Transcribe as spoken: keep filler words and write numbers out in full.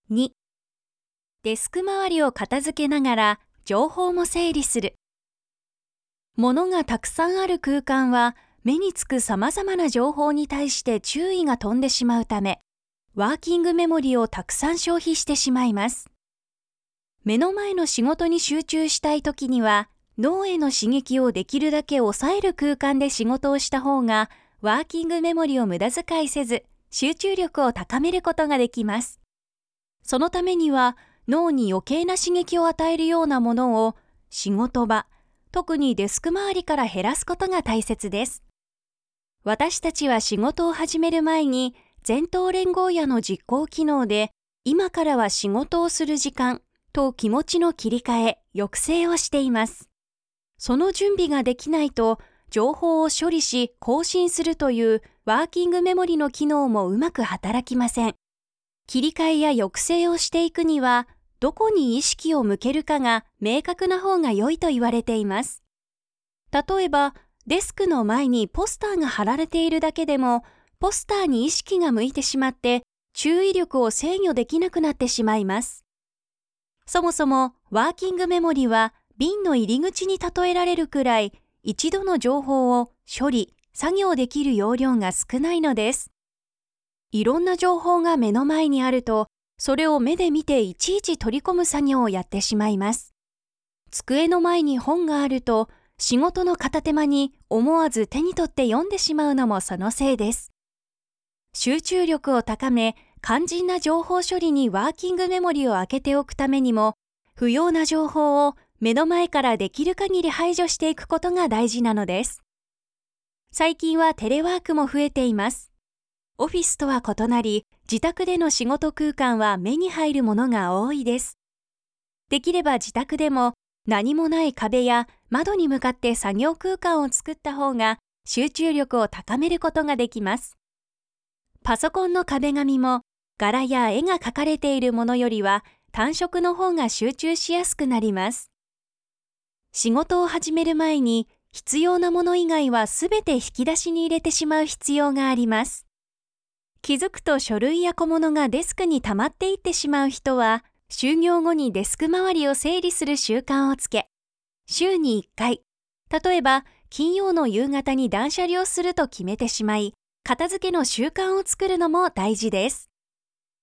に、デスク周りを片付けながら情報も整理する。物がたくさんある空間は目につく様々な情報に対して注意が飛んでしまうため、ワーキングメモリをたくさん消費してしまいます。目の前の仕事に集中したいときには、脳への刺激をできるだけ抑える空間で仕事をした方が、ワーキングメモリを無駄遣いせず、集中力を高めることができます。そのためには、脳に余計な刺激を与えるようなものを、仕事場、特にデスク周りから減らすことが大切です。私たちは仕事を始める前に、前頭連合野の実行機能で、今からは仕事をする時間と気持ちの切り替え、抑制をしています。その準備ができないと、情報を処理し更新するというワーキングメモリの機能もうまく働きません。切り替えや抑制をしていくには、どこに意識を向けるかが明確な方が良いと言われています。例えば、デスクの前にポスターが貼られているだけでも、ポスターに意識が向いてしまって、注意力を制御できなくなってしまいます。そもそも、ワーキングメモリは瓶の入り口に例えられるくらい、一度の情報を処理、作業できる容量が少ないのです。いろんな情報が目の前にあると、それを目で見ていちいち取り込む作業をやってしまいます。机の前に本があると、仕事の片手間に思わず手に取って読んでしまうのもそのせいです。集中力を高め、肝心な情報処理にワーキングメモリを開けておくためにも、不要な情報を目の前からできる限り排除していくことが大事なのです。最近はテレワークも増えています。オフィスとは異なり、自宅での仕事空間は目に入るものが多いです。できれば自宅でも何もない壁や窓に向かって作業空間を作った方が集中力を高めることができます。パソコンの壁紙も柄や絵が描かれているものよりは単色の方が集中しやすくなります。仕事を始める前に必要なもの以外はすべて引き出しに入れてしまう必要があります。気づくと書類や小物がデスクに溜まっていってしまう人は、就業後にデスク周りを整理する習慣をつけ、週にいっかい、例えば金曜の夕方に断捨離をすると決めてしまい、片付けの習慣を作るのも大事です。